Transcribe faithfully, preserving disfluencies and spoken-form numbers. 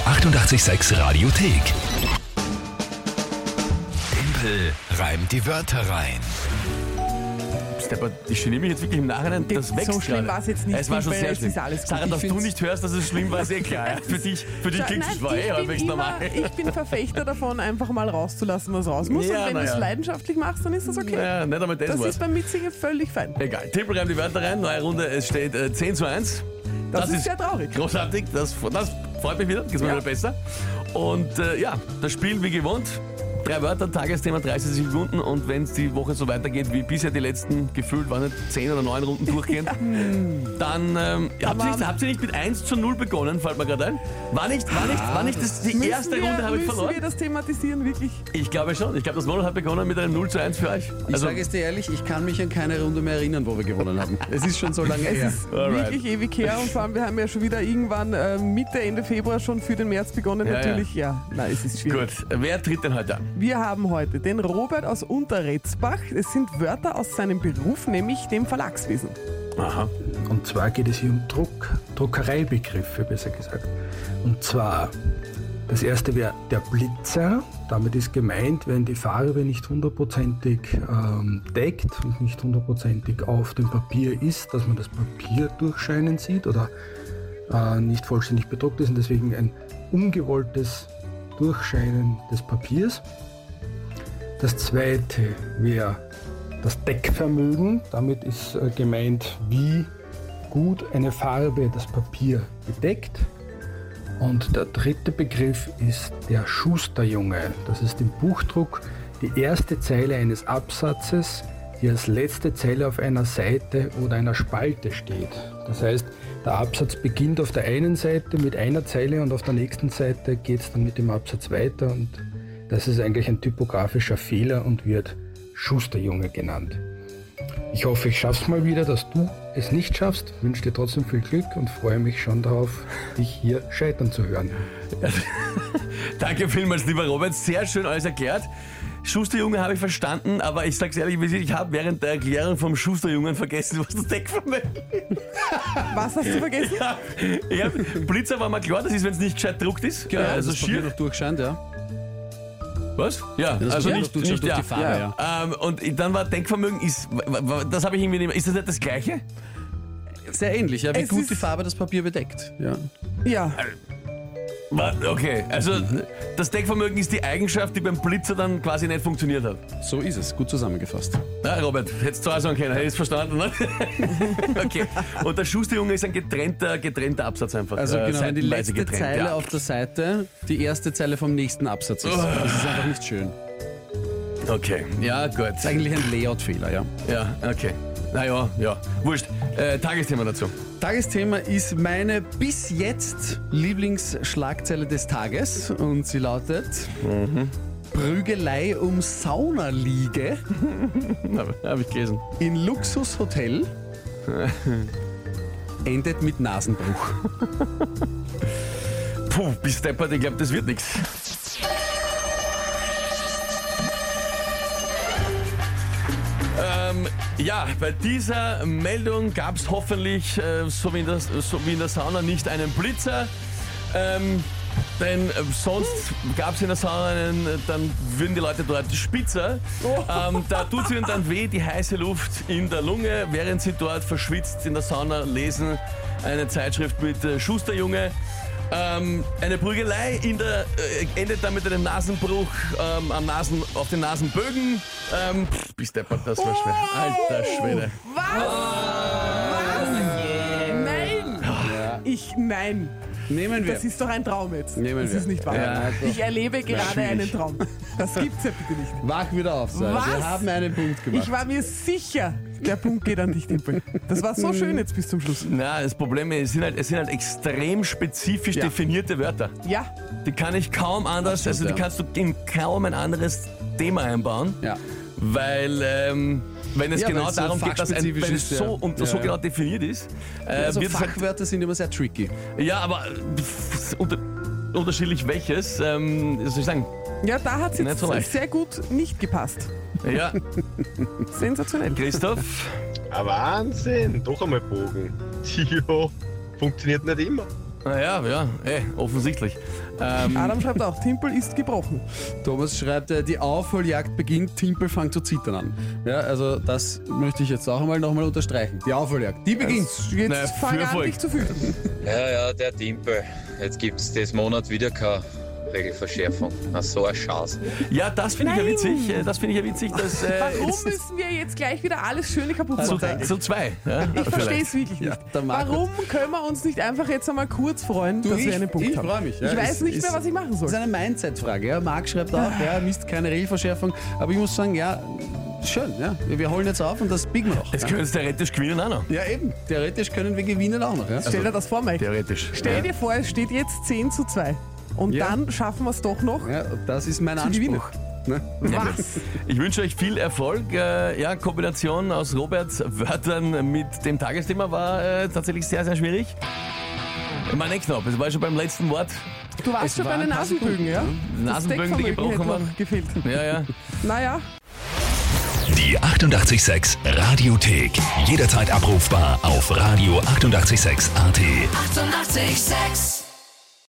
achtundachtzig Komma sechs Radiothek. Tempel reimt die Wörter rein. Ich geniere mich jetzt wirklich im Nachhinein, das wächst So schlimm gerade. war es jetzt nicht. Es war schon sehr Es schlimm. ist alles gut. Sarah, Ich dass du find's- nicht hörst, dass es schlimm war, ist eh klar. Ja. Für dich, für dich klingt Nein, es war eh ich, bin halbwegs immer, normal. ich bin Verfechter davon, einfach mal rauszulassen, was raus muss. Ja, und wenn na du es ja. leidenschaftlich machst, dann ist das okay. Ja, nicht einmal das, Das war's. ist beim Mitsingen völlig fein. Egal, Tippel reimt die Wörter rein, neue Runde, es steht äh, zehn zu eins. Das ist sehr traurig. Großartig, das, das freut mich wieder, geht's mir Ja. wieder besser. Und äh, ja, das Spiel wie gewohnt. Drei Wörter, Tagesthema dreißig Sekunden und wenn es die Woche so weitergeht wie bisher die letzten gefühlt waren nicht zehn oder neun Runden durchgehend, dann ähm, ja, habt, ihr nicht, habt ihr nicht mit eins zu null begonnen, fällt mir gerade ein. War nicht, war nicht, war nicht das, die Müssen erste wir, Runde habe ich müssen verloren? wir das thematisieren, wirklich? Ich glaube schon. Ich glaube, das Monat hat begonnen mit einem null zu eins für euch. Ich Also, sage es dir ehrlich, ich kann mich an keine Runde mehr erinnern, wo wir gewonnen haben. Es ist schon so lange Es her. ist Alright. wirklich ewig her und vor allem, wir haben ja schon wieder irgendwann äh, Mitte, Ende Februar schon für den März begonnen. Ja, Natürlich, ja. Nein, es ist schwierig. gut, wer tritt denn heute an? Wir haben heute den Robert aus Unterretzbach. Es sind Wörter aus seinem Beruf, nämlich dem Verlagswesen. Aha. Und zwar geht es hier um Druck, Druckereibegriffe, besser gesagt. Und zwar, das erste wäre der Blitzer. Damit ist gemeint, wenn die Farbe nicht hundertprozentig ähm, deckt und nicht hundertprozentig auf dem Papier ist, dass man das Papier durchscheinen sieht oder äh, nicht vollständig bedruckt ist und deswegen ein ungewolltes Durchscheinen des Papiers. Das zweite wäre das Deckvermögen. Damit ist äh, gemeint, wie gut eine Farbe das Papier bedeckt. Und der dritte Begriff ist der Schusterjunge. Das ist im Buchdruck die erste Zeile eines Absatzes, die als letzte Zeile auf einer Seite oder einer Spalte steht. Das heißt, der Absatz beginnt auf der einen Seite mit einer Zeile und auf der nächsten Seite geht es dann mit dem Absatz weiter. Und das ist eigentlich ein typografischer Fehler und wird Schusterjunge genannt. Ich hoffe, ich schaffe es mal wieder, dass du es nicht schaffst. Wünsche dir trotzdem viel Glück und freue mich schon darauf, dich hier scheitern zu hören. Danke vielmals, lieber Robert. Sehr schön alles erklärt. Schusterjunge habe ich verstanden, aber ich sag's ehrlich, ich habe während der Erklärung vom Schusterjungen vergessen, was das Deckvermögen ist. Was hast du vergessen? Ja, ich hab, Blitzer war mal klar, das ist, wenn es nicht gescheit druckt ist. Genau, Äh, also das Papier schier. noch durchscheint, ja. Was? Ja, Das also Papier nicht, noch durchscheint nicht durch ja. die Farbe, ja. Ähm, und dann war Denkvermögen, ist, das habe ich irgendwie nicht mehr, ist das nicht das Gleiche? Sehr ähnlich, ja, wie Es gut ist- die Farbe das Papier bedeckt. Ja. Ja. Wa- Okay, also das Deckvermögen ist die Eigenschaft, die beim Blitzer dann quasi nicht funktioniert hat. So ist es, gut zusammengefasst. Na, Robert, hättest du auch sagen können, hätte ich es verstanden, ne? Okay. Und der Schusterjunge ist ein getrennter, getrennter Absatz einfach. Also äh, genau, wenn die seitenweise letzte getrennt, Zeile ja. auf der Seite die erste Zeile vom nächsten Absatz ist. Oh. Das ist einfach nicht schön. Okay, ja gut. Das ist eigentlich ein Layout-Fehler, ja. Ja, okay. Naja, ja, wurscht. Äh, Tagesthema dazu. Tagesthema ist meine bis jetzt Lieblingsschlagzeile des Tages und sie lautet Prügelei um Saunaliege Habe hab ich gelesen. in Luxushotel endet mit Nasenbruch. Puh, bis deppert, ich glaube, das wird nichts. Ähm, ja, bei dieser Meldung gab es hoffentlich, äh, so, wie in der, so wie in der Sauna, nicht einen Blitzer. Ähm, denn äh, sonst gab es in der Sauna einen, äh, dann würden die Leute dort spitzer. Ähm, da tut es ihnen dann weh, die heiße Luft in der Lunge, während sie dort verschwitzt in der Sauna lesen. Eine Zeitschrift mit äh, Schusterjunge. Ähm, eine Prügelei in der, äh, endet dann mit einem Nasenbruch ähm, am Nasen, auf den Nasenbögen. Ähm, pff, bis deppert, das war schwer. Alter Schwede. Was? Was? Nein! Ich, nein. Nehmen wir. Das ist doch ein Traum jetzt. Nehmen das wir. ist nicht wahr. Ja, doch. Ich erlebe gerade schwierig. einen Traum. Das gibt's ja bitte nicht. Wach wieder auf, Sarah. Was? Wir haben einen Punkt gemacht. Ich war mir sicher, der Punkt geht an dich, Dimpel. Das war so schön jetzt bis zum Schluss. Na, das Problem ist, es sind halt, es sind halt extrem spezifisch Ja. definierte Wörter. Ja, Die kann ich kaum anders, Absolut, also die ja. kannst du in kaum ein anderes Thema einbauen, Ja. weil ähm, wenn es Ja, genau weil es so darum geht, dass ein, fachspezifisch wenn ist, es ja. so, und Ja, so ja. genau definiert ist, äh, Also wird es halt, Fachwörter sind immer sehr tricky. ja, aber äh, pff, unter, unterschiedlich welches, ähm, wie soll ich sagen, ja, da hat es Nicht jetzt so leicht. sehr gut nicht gepasst. ja, Sensationell. Christoph, Ah, Wahnsinn, doch einmal Bogen. Ja, funktioniert nicht immer. Naja, ja, eh, offensichtlich. Ähm, Adam schreibt auch, Timpel ist gebrochen. Thomas schreibt, äh, die Aufholjagd beginnt, Timpel fängt zu zittern an. Ja, also das möchte ich jetzt auch einmal nochmal unterstreichen. Die Aufholjagd, die beginnt. Jetzt Na, fang für an, Erfolg. dich zu fühlen. Ja, ja, der Timpel. Jetzt gibt es das Monat wieder keine Regelverschärfung. Na, so ein Schatz. ja, das finde ich ja Nein. witzig. äh, Das finde ich ja witzig, dass äh, Warum jetzt müssen wir jetzt gleich wieder alles Schöne kaputt so, machen? so zwei. Ja, Ich verstehe es wirklich nicht. Ja, der Marco- Warum können wir uns nicht einfach jetzt einmal kurz freuen, Du, dass ich, wir einen Punkt ich haben? freue mich. Ja. Ich weiß Es nicht ist- mehr, was ich machen Das ist soll. eine Mindset-Frage. Ja. Marc schreibt auch, ja, Mist, keine Regelverschärfung. Aber ich muss sagen, ja, schön. Ja. Wir holen jetzt auf und das biegen wir noch. Jetzt Ja. können sie theoretisch gewinnen auch noch. ja, eben. Theoretisch können wir gewinnen auch noch. Ja. Stell dir das vor, Mike. Theoretisch. Stell dir vor, es steht jetzt zehn zu zwei. Und Ja. dann schaffen wir es doch noch. Ja, das ist mein Zu gewinnen. Anspruch. Ne? Was? Ich wünsche euch viel Erfolg. Äh, ja, Kombination aus Roberts Wörtern mit dem Tagesthema war äh, tatsächlich sehr, sehr schwierig. Mein Ecknopf, es war schon beim letzten Wort. Du warst Es schon bei waren den ein paar Nasenbögen, ja? Nasenbögen, die Das Deckvermögen gebrochen hätte waren. noch gefehlt. Ja, ja. Naja. Die achtundachtzig Komma sechs Radiothek. Jederzeit abrufbar auf radio achtundachtzig Komma sechs A T. Eighty-eight point six